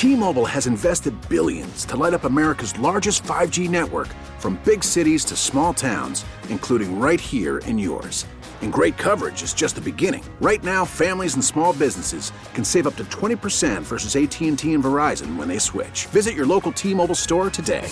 T-Mobile has invested billions to light up America's largest 5G network, from big cities to small towns, including right here in yours. And great coverage is just the beginning. Right now, families and small businesses can save up to 20% versus AT&T and Verizon when they switch. Visit your local T-Mobile store today.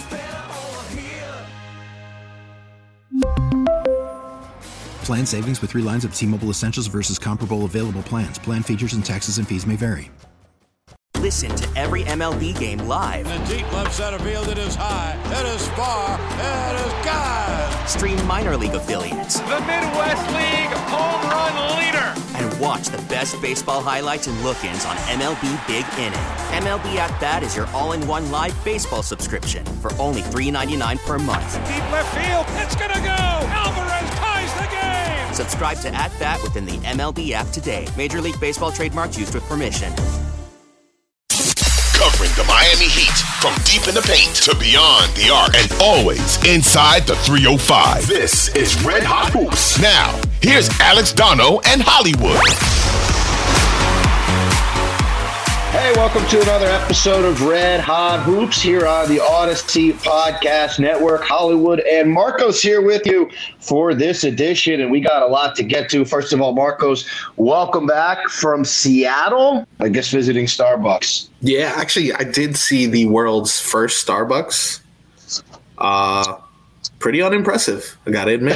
Plan savings with 3 lines of T-Mobile Essentials versus comparable available plans. Plan features and taxes and fees may vary. Listen to every MLB game live. In the deep left center field, it is high, it is far, it is gone. Stream minor league affiliates. The Midwest League home run leader. And watch the best baseball highlights and look-ins on MLB Big Inning. MLB At Bat is your all-in-one live baseball subscription for only $3.99 per month. Deep left field, it's gonna go. Alvarez ties the game. Subscribe to At Bat within the MLB app today. Major League Baseball trademarks used with permission. Covering the Miami Heat from deep in the paint to beyond the arc and always inside the 305. This is Red Hot Hoops. Now, here's Alex Dono and Hollywood. Hey, welcome to another episode of Red Hot Hoops here on the Odyssey Podcast Network. Hollywood and Marcos here with you for this edition, and we got a lot to get to. First of all, Marcos, welcome back from Seattle. I guess visiting Starbucks. Yeah, actually, I did see the world's first Starbucks. Pretty unimpressive, I gotta admit.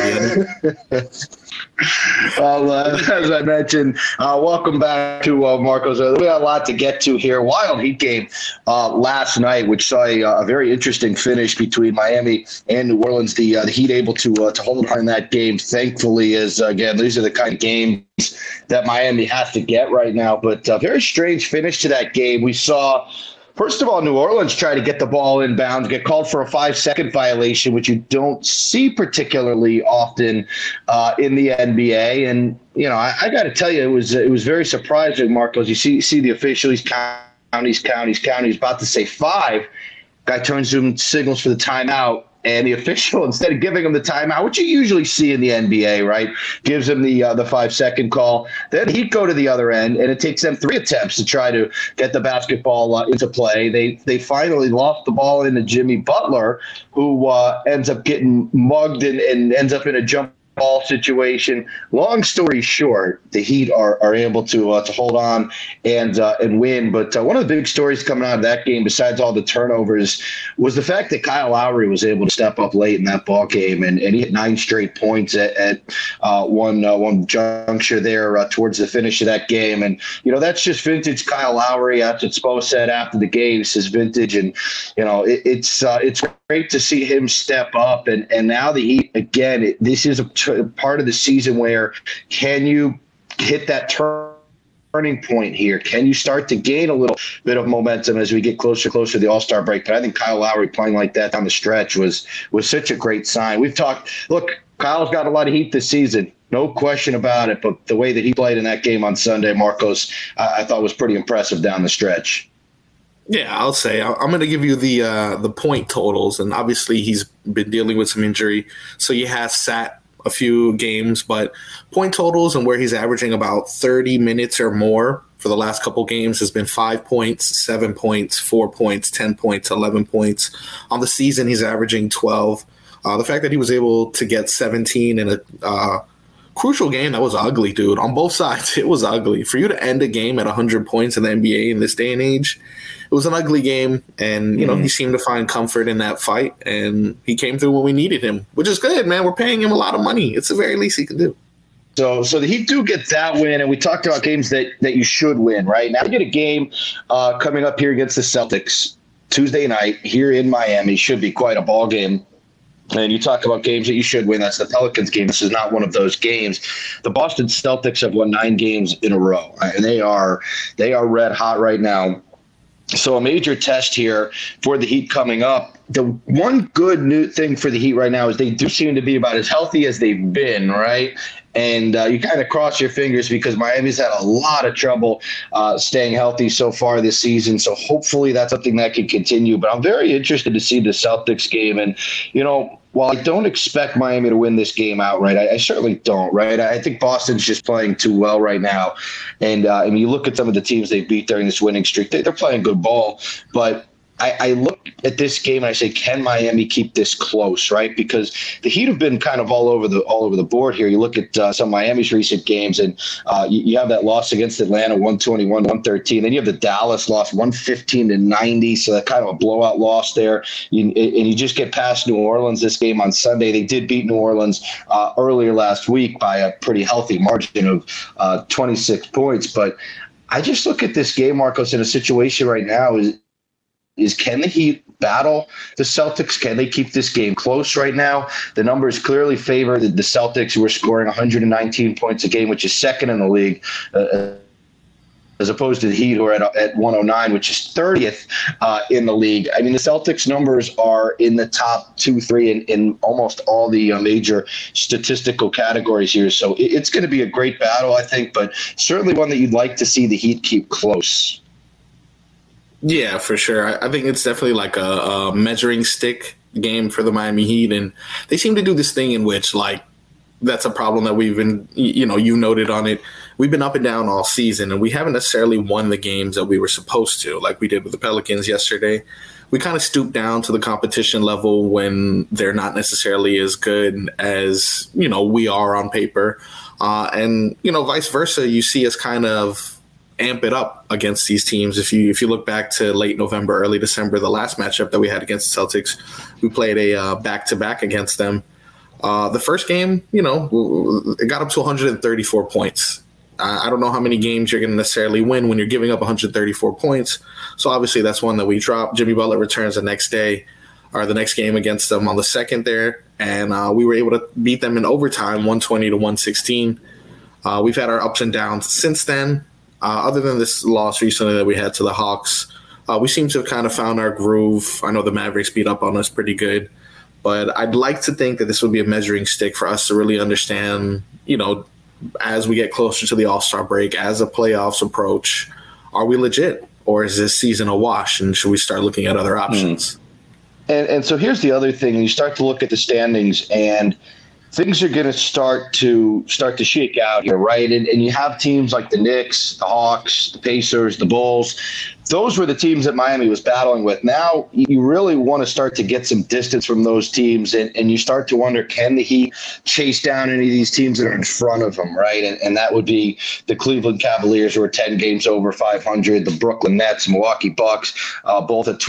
Well, as I mentioned, welcome back to Marcos. We got a lot to get to here. Wild Heat game last night, which saw a very interesting finish between Miami and New Orleans. The Heat able to hold on in that game, thankfully, as, again, these are the kind of games that Miami has to get right now. But a very strange finish to that game. We saw, first of all, New Orleans try to get the ball inbounds, get called for a 5-second violation, which you don't see particularly often in the NBA. And, you know, I got to tell you, it was very surprising, Marcos. You see the official, he's counting, he's about to say 5. Guy turns to him, signals for the timeout. And the official, instead of giving him the timeout, which you usually see in the NBA, right, gives him the 5-second call. Then he'd go to the other end, and it takes them 3 attempts to try to get the basketball into play. They finally lost the ball into Jimmy Butler, who ends up getting mugged and ends up in a jump ball situation. Long story short, the Heat are able to hold on and win. But one of the big stories coming out of that game, besides all the turnovers, was the fact that Kyle Lowry was able to step up late in that ball game, and he hit 9 straight points at one juncture there towards the finish of that game. And you know, that's just vintage Kyle Lowry. That's what Spo said after the game. It's his vintage, and you know, it's great to see him step up. And now the Heat, again, this is a part of the season where can you hit that turning point here? Can you start to gain a little bit of momentum as we get closer to the All-Star break? But I think Kyle Lowry playing like that down the stretch was such a great sign. We've talked, look, Kyle's got a lot of heat this season, no question about it. But the way that he played in that game on Sunday, Marcos, I thought was pretty impressive down the stretch. Yeah, I'll say I'm going to give you the point totals, and obviously he's been dealing with some injury, so he has sat a few games, but point totals and where he's averaging about 30 minutes or more for the last couple games has been 5 points, 7 points, 4 points, 10 points, 11 points. On the season, he's averaging 12. The fact that he was able to get 17 in a crucial game, that was ugly, dude. On both sides, it was ugly. For you to end a game at 100 points in the NBA in this day and age, it was an ugly game, and you know, he seemed to find comfort in that fight, and he came through when we needed him, which is good, man. We're paying him a lot of money. It's the very least he can do. So the Heat do get that win, and we talked about games that you should win, right? Now we get a game coming up here against the Celtics Tuesday night here in Miami. Should be quite a ball game. And you talk about games that you should win. That's the Pelicans game. This is not one of those games. The Boston Celtics have won 9 games in a row, and they are red hot right now. So a major test here for the Heat coming up. The one good new thing for the Heat right now is they do seem to be about as healthy as they've been, right? And you kind of cross your fingers because Miami's had a lot of trouble staying healthy so far this season. So hopefully that's something that can continue. But I'm very interested to see the Celtics game. And, you know, while I don't expect Miami to win this game outright, I certainly don't, right? I think Boston's just playing too well right now. And I mean, you look at some of the teams they beat during this winning streak, they're playing good ball. But I look at this game and I say, can Miami keep this close, right? Because the Heat have been kind of all over the board here. You look at some of Miami's recent games, and you have that loss against Atlanta, 121-113. Then you have the Dallas loss, 115-90, so that kind of a blowout loss there. And you just get past New Orleans this game on Sunday. They did beat New Orleans earlier last week by a pretty healthy margin of 26 points. But I just look at this game, Marcos, in a situation right now is can the Heat battle the Celtics? Can they keep this game close right now? The numbers clearly favor the Celtics, who are scoring 119 points a game, which is second in the league, as opposed to the Heat, who are at 109, which is 30th in the league. I mean, the Celtics numbers are in the top 2-3 in almost all the major statistical categories here. So it's going to be a great battle, I think, but certainly one that you'd like to see the Heat keep close. Yeah, for sure. I think it's definitely like a measuring stick game for the Miami Heat. And they seem to do this thing in which, like, that's a problem that we've been, you noted on it. We've been up and down all season, and we haven't necessarily won the games that we were supposed to, like we did with the Pelicans yesterday. We kind of stoop down to the competition level when they're not necessarily as good as, we are on paper. And vice versa, you see us kind of amp it up against these teams. If you look back to late November, early December, the last matchup that we had against the Celtics, we played a back-to-back against them. The first game, it got up to 134 points. I don't know how many games you're going to necessarily win when you're giving up 134 points. So obviously that's one that we dropped. Jimmy Butler returns the next day, or the next game against them on the second there, and we were able to beat them in overtime, 120-116. We've had our ups and downs since then. Other than this loss recently that we had to the Hawks, we seem to have kind of found our groove. I know the Mavericks beat up on us pretty good, but I'd like to think that this would be a measuring stick for us to really understand, as we get closer to the All-Star break, as the playoffs approach, are we legit, or is this season a wash, and should we start looking at other options? And so here's the other thing. You start to look at the standings, and things are going to start to shake out here, right? And you have teams like the Knicks, the Hawks, the Pacers, the Bulls. Those were the teams that Miami was battling with. Now you really want to start to get some distance from those teams, and you start to wonder, can the Heat chase down any of these teams that are in front of them, right? And that would be the Cleveland Cavaliers, who are 10 games over 500, the Brooklyn Nets, Milwaukee Bucks, both at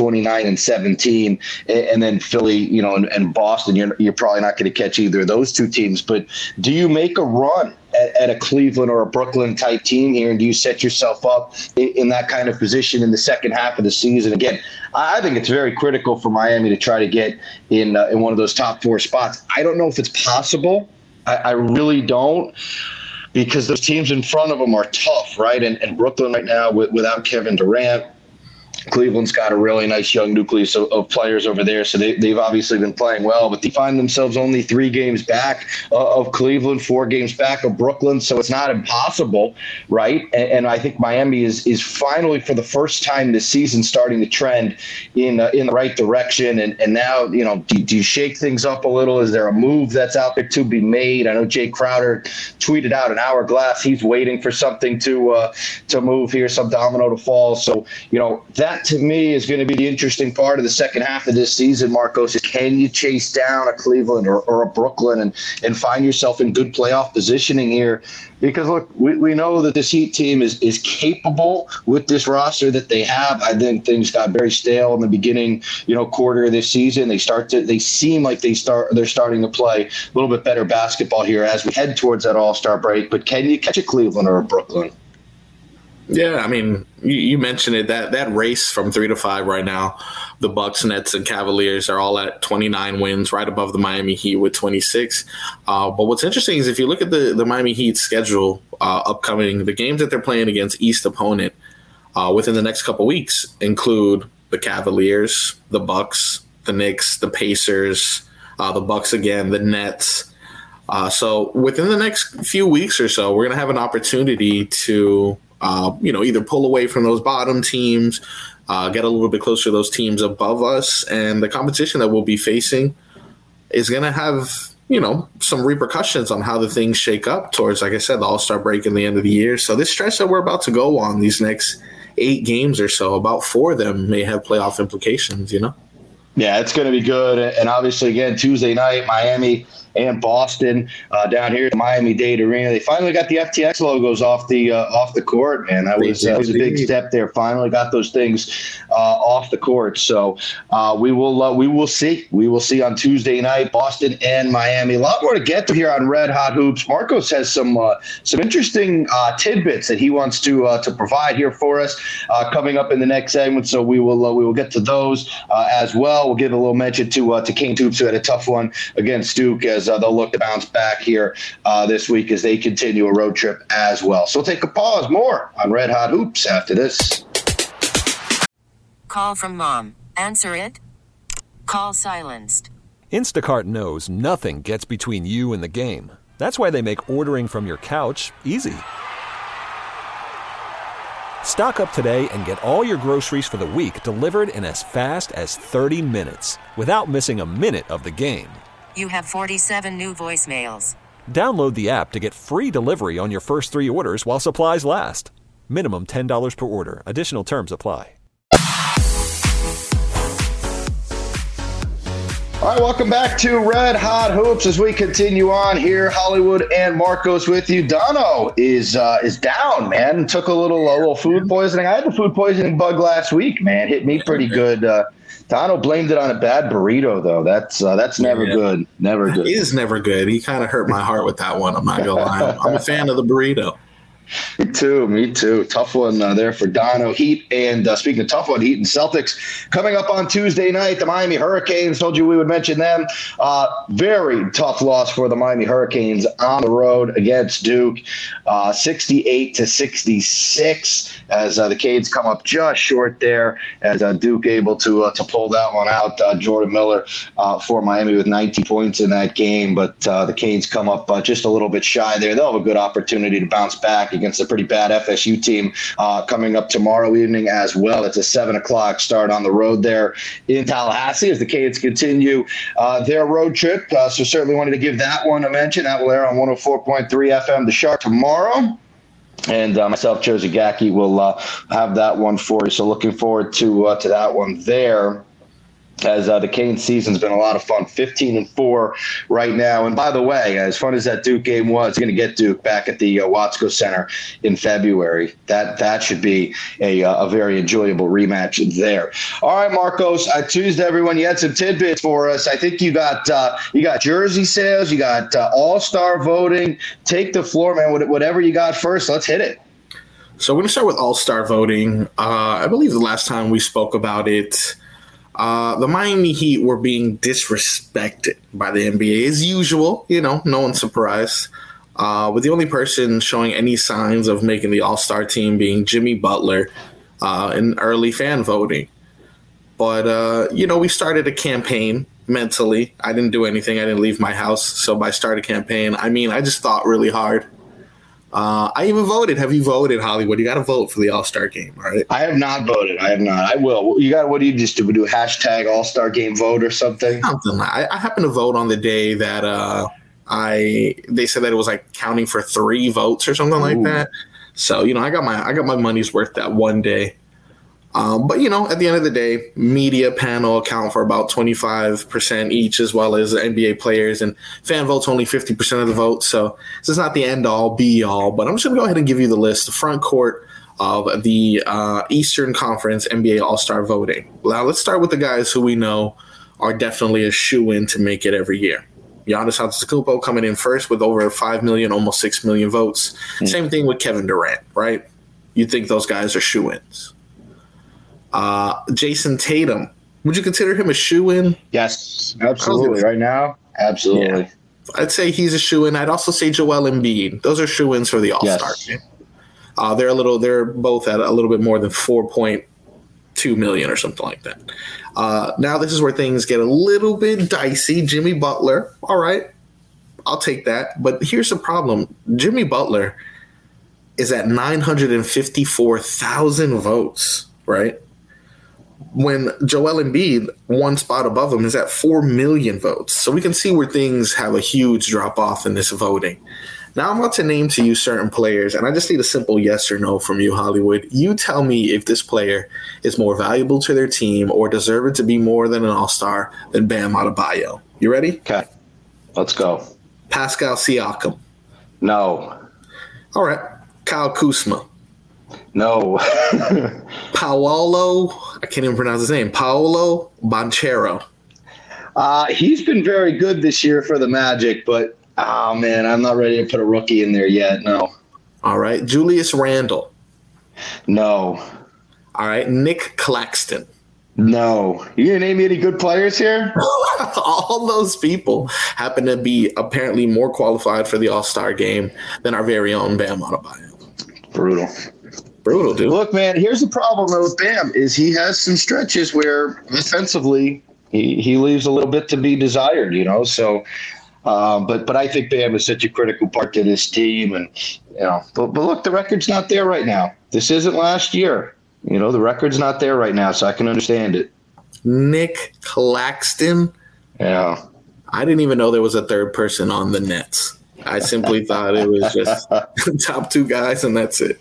29-17, and then Philly, and Boston. You're probably not going to catch either of those two teams. But do you make a run at a Cleveland or a Brooklyn type team here, and do you set yourself up in that kind of position in the second half of the season? Again, I think it's very critical for Miami to try to get in one of those top four spots. I don't know if it's possible. I really don't, because those teams in front of them are tough, right? And Brooklyn right now, without Kevin Durant, Cleveland's got a really nice young nucleus of players over there, so they've obviously been playing well, but they find themselves only 3 games back of Cleveland, 4 games back of Brooklyn, so it's not impossible, right? And I think Miami is finally, for the first time this season, starting to trend in the right direction. And now, do you shake things up a little? Is there a move that's out there to be made? I know Jay Crowder tweeted out an hourglass. He's waiting for something to move here, some domino to fall. So, that to me is going to be the interesting part of the second half of this season, Marcos, is can you chase down a Cleveland or a Brooklyn and find yourself in good playoff positioning here? Because, look, we know that this Heat team is capable with this roster that they have. I think things got very stale in the beginning, quarter of this season. They seem like they're starting to play a little bit better basketball here as we head towards that All-Star break. But can you catch a Cleveland or a Brooklyn? Yeah, I mean, you mentioned it, that race from 3 to 5 right now. The Bucks, Nets, and Cavaliers are all at 29 wins, right above the Miami Heat with 26. But what's interesting is if you look at the Miami Heat schedule upcoming, the games that they're playing against East opponent within the next couple weeks include the Cavaliers, the Bucks, the Knicks, the Pacers, the Bucks again, the Nets. So within the next few weeks or so, we're going to have an opportunity to either pull away from those bottom teams, get a little bit closer to those teams above us, and the competition that we'll be facing. is going to have, some repercussions on how the things shake up towards, like I said, the All-Star break and the end of the year. So this stretch that we're about to go on, these next 8 games or so, about 4 of them may have playoff implications, Yeah, it's going to be good. And obviously, again, Tuesday night, Miami and Boston down here at the Miami-Dade Arena. They finally got the FTX logos off the court, man. That was a big step there. Finally got those things off the court. So we will see. We will see on Tuesday night, Boston and Miami. A lot more to get to here on Red Hot Hoops. Marcos has some interesting tidbits that he wants to provide here for us coming up in the next segment. So we will get to those as well. We'll give a little mention to Canes Hoops, who had a tough one against Duke, as they'll look to bounce back here this week as they continue a road trip as well. So we'll take a pause. More on Red Hot Hoops after this. Call from mom. Answer it. Call silenced. Instacart knows nothing gets between you and the game. That's why they make ordering from your couch easy. Stock up today and get all your groceries for the week delivered in as fast as 30 minutes without missing a minute of the game. You have 47 new voicemails. Download the app to get free delivery on your first 3 orders while supplies last. Minimum $10 per order. Additional terms apply. All right, welcome back to Red Hot Hoops as we continue on here. Hollywood and Marcos with you. Dono is down, man. Took a little food poisoning. I had the food poisoning bug last week, man. Hit me pretty good. Dono blamed it on a bad burrito, though. That's never good. Never good. It is never good. He kind of hurt my heart with that one. I'm not going to lie. I'm a fan of the burrito. Me too. Tough one there for Dono. Heat, and speaking of tough one, Heat and Celtics coming up on Tuesday night. The Miami Hurricanes, told you we would mention them. Very tough loss for the Miami Hurricanes on the road against Duke, 68-66, as the Canes come up just short there, as Duke able to pull that one out. Jordan Miller for Miami with 19 points in that game, but the Canes come up just a little bit shy there. They'll have a good opportunity to bounce back against a pretty bad FSU team coming up tomorrow evening as well. It's a 7:00 start on the road there in Tallahassee as the Canes continue their road trip. So certainly wanted to give that one a mention. That will air on 104.3 FM The Shark tomorrow. And myself, Joe Zagacki, will have that one for you. So looking forward to that one there. As the Canes season's been a lot of fun, 15-4 right now. And by the way, as fun as that Duke game was, going to get Duke back at the Watsco Center in February. That should be a very enjoyable rematch there. All right, Marcos, Tuesday, everyone, you had some tidbits for us. I think you got jersey sales, you got all-star voting. Take the floor, man. Whatever you got first, let's hit it. So we're going to start with all-star voting. I believe the last time we spoke about it, the Miami Heat were being disrespected by the NBA as usual. No one's surprised. With the only person showing any signs of making the All-Star team being Jimmy Butler in early fan voting. But, we started a campaign mentally. I didn't do anything. I didn't leave my house. So by start a campaign, I just thought really hard. I even voted. Have you voted, Hollywood? You got to vote for the All-Star game, all right? I have not voted. I will. What do you just do? Do a hashtag All-Star game vote or something? Something. I happened to vote on the day that they said that it was like counting for 3 votes or something like that. So, I got my money's worth that one day. But, at the end of the day, media panel account for about 25% each, as well as NBA players, and fan votes only 50% of the votes. So this is not the end-all, be-all. But I'm just going to go ahead and give you the list, the front court of the Eastern Conference NBA All-Star voting. Now, let's start with the guys who we know are definitely a shoo-in to make it every year. Giannis Antetokounmpo coming in first with over 5 million, almost 6 million votes. Same thing with Kevin Durant, right? You'd think those guys are shoo-ins. Jason Tatum, would you consider him a shoo-in? Yes, absolutely. Right now, absolutely. Yeah. I'd say he's a shoo-in. I'd also say Joel Embiid. Those are shoo-ins for the All-Star game. They're both at a little bit more than 4.2 million or something like that. Now this is where things get a little bit dicey. Jimmy Butler, all right, I'll take that. But here's the problem. Jimmy Butler is at 954,000 votes, right? when Joel Embiid, one spot above him, is at 4 million votes. So we can see where things have a huge drop-off in this voting. Now I'm about to name to you certain players, and I just need a simple yes or no from you, Hollywood. You tell me if this player is more valuable to their team or deserved to be more than an all-star than Bam Adebayo. You ready? Okay. Let's go. Pascal Siakam. No. All right. Kyle Kuzma. No. Paolo, I can't even pronounce his name. Paolo Banchero. He's been very good this year for the Magic, but oh, man, I'm not ready to put a rookie in there yet. No. All right. Julius Randle. No. All right. Nick Claxton. No. You going to name me any good players here? All those people happen to be apparently more qualified for the All-Star game than our very own Bam Adebayo. Brutal. Brutal, dude. Look, man, here's the problem with Bam is he has some stretches where offensively he leaves a little bit to be desired, you know, so but I think Bam is such a critical part to this team, and you know, but look, the record's not there right now. This isn't last year, you know, the record's not there right now, so I can understand it. Nick Claxton. Yeah, I didn't even know there was a third person on the Nets. I simply thought it was just top two guys, and that's it.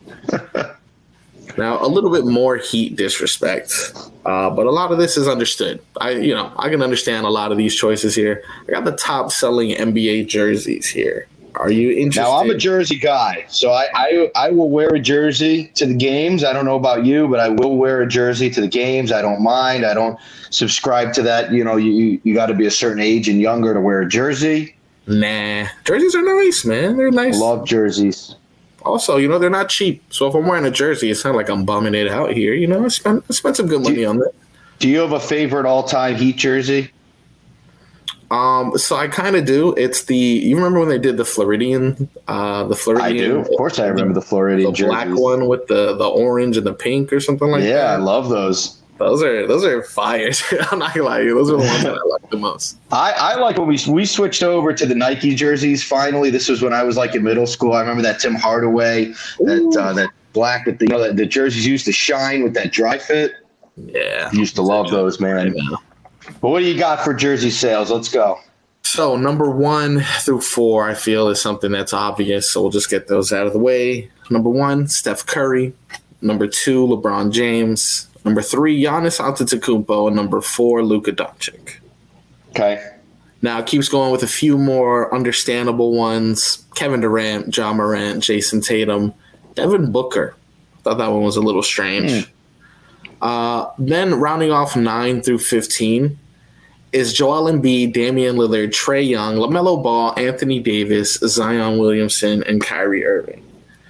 Now, a little bit more Heat disrespect, but a lot of this is understood. I can understand a lot of these choices here. I got the top selling NBA jerseys here. Are you interested? Now, I'm a jersey guy, so I will wear a jersey to the games. I don't know about you, but I will wear a jersey to the games. I don't mind. I don't subscribe to that. You know, you got to be a certain age and younger to wear a jersey. Nah, jerseys are nice, man. They're nice. I love jerseys. Also, you know, they're not cheap. So if I'm wearing a jersey, it's not like I'm bumming it out here. You know, I spent some good money on that. Do you have a favorite all-time Heat jersey? So I kind of do. It's you remember when they did the Floridian? I do. Of course I remember the Floridian jerseys. The black one with the orange and the pink or something like that. Yeah, I love those. Those are fire. I'm not gonna lie to you. Those are the ones that I like the most. I like when we switched over to the Nike jerseys. Finally, this was when I was like in middle school. I remember that Tim Hardaway, that black with the jerseys used to shine with that dry fit. Yeah, used to love those, man. But what do you got for jersey sales? Let's go. So number 1 through 4, I feel is something that's obvious. So we'll just get those out of the way. Number 1, Steph Curry. Number 2, LeBron James. Number 3, Giannis Antetokounmpo, and number 4, Luka Doncic. Okay. Now it keeps going with a few more understandable ones: Kevin Durant, Ja Morant, Jason Tatum, Devin Booker. Thought that one was a little strange. Then rounding off 9 through 15 is Joel Embiid, Damian Lillard, Trae Young, LaMelo Ball, Anthony Davis, Zion Williamson, and Kyrie Irving.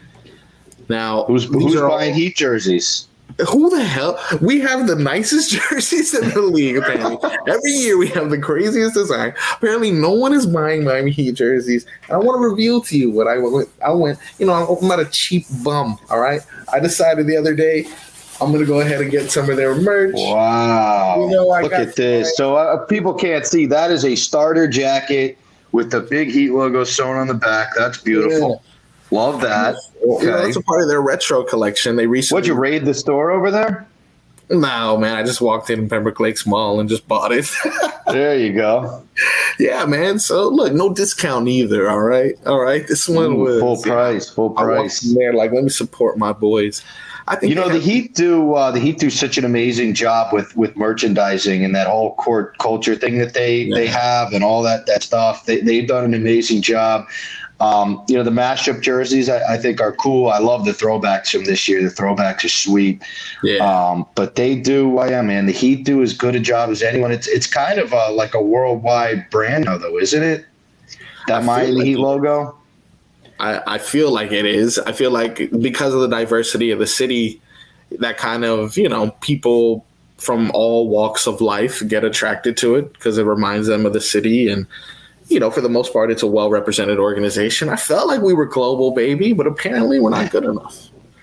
Now, who's buying Heat jerseys? Who the hell? We have the nicest jerseys in the league, apparently. Every year we have the craziest design. Apparently no one is buying Miami Heat jerseys. And I want to reveal to you what I went, you know, I'm not a cheap bum, all right? I decided the other day I'm going to go ahead and get some of their merch. Wow. You know, look at this. So people can't see. That is a starter jacket with the big Heat logo sewn on the back. That's beautiful. Yeah. Love that. Okay. You know, that's a part of their retro collection. They recently. What'd you raid the store over there? No, man. I just walked in Pembroke Lakes Mall and just bought it. There you go. Yeah, man. So look, no discount either. All right. This one was full price. Full price. Man, like, let me support my boys. I think the Heat do such an amazing job with merchandising and that whole court culture thing that they have and all that stuff. They've done an amazing job. The mashup jerseys I think are cool. I love the throwbacks from this year. The throwbacks are sweet. Yeah. But they do. Man, the Heat do as good a job as anyone. It's kind of like a worldwide brand now, though, isn't it? That Miami Heat logo. I feel like it is. I feel like because of the diversity of the city, that kind of, people from all walks of life get attracted to it because it reminds them of the city. And, for the most part, it's a well-represented organization. I felt like we were global, baby, but apparently we're not good enough.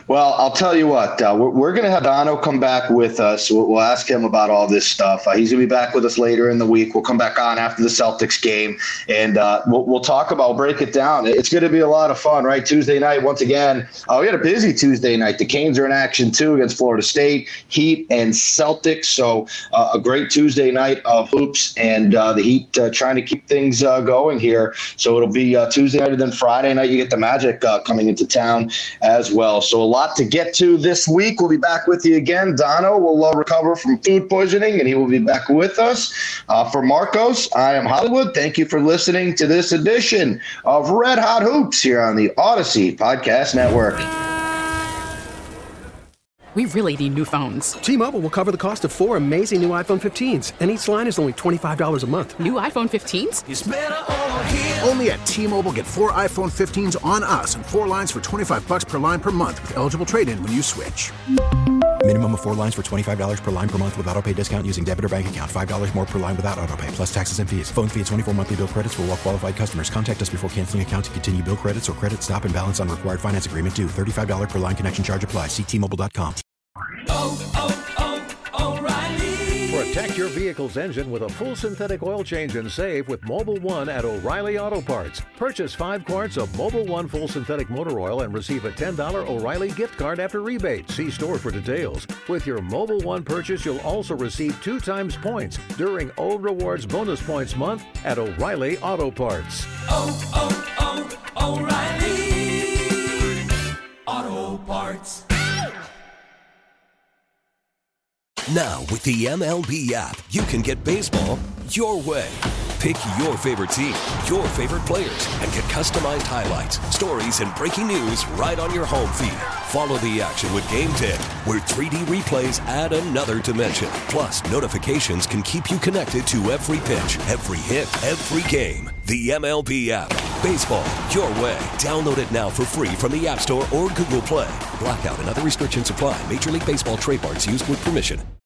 Well, I'll tell you what, we're going to have Dono come back with us. We'll ask him about all this stuff. He's going to be back with us later in the week. We'll come back on after the Celtics game, and we'll talk about, we'll break it down. It's going to be a lot of fun, right? Tuesday night, once again, we had a busy Tuesday night. The Canes are in action, too, against Florida State, Heat, and Celtics. So a great Tuesday night of hoops, and the Heat trying to keep things going here. So it'll be Tuesday night, and then Friday night you get the Magic coming into town as well. So a lot to get to this week. We'll be back with you again. Dono will recover from food poisoning, and he will be back with us. For Marcos, I am Hollywood. Thank you for listening to this edition of Red Hot Hoops here on the Odyssey Podcast Network. We really need new phones. T-Mobile will cover the cost of 4 amazing new iPhone 15s, and each line is only $25 a month. New iPhone 15s? It's better over here. Only at T-Mobile, get 4 iPhone 15s on us and 4 lines for $25 per line per month with eligible trade-in when you switch. Minimum of 4 lines for $25 per line per month with autopay discount using debit or bank account. $5 more per line without autopay, plus taxes and fees. Phone fee at 24 monthly bill credits for well-qualified customers. Contact us before canceling account to continue bill credits or credit stop and balance on required finance agreement due. $35 per line connection charge applies. See T-Mobile.com. O'Reilly. Protect your vehicle's engine with a full synthetic oil change and save with Mobil 1 at O'Reilly Auto Parts. Purchase 5 quarts of Mobil 1 full synthetic motor oil and receive a $10 O'Reilly gift card after rebate. See store for details. With your Mobil 1 purchase, you'll also receive 2 times points during O Rewards Bonus Points Month at O'Reilly Auto Parts. O'Reilly Auto Parts. Now, with the MLB app, you can get baseball your way. Pick your favorite team, your favorite players, and get customized highlights, stories, and breaking news right on your home feed. Follow the action with Game Tip, where 3D replays add another dimension. Plus, notifications can keep you connected to every pitch, every hit, every game. The MLB app. Baseball your way. Download it now for free from the App Store or Google Play. Blackout and other restrictions apply. Major League Baseball trademarks used with permission.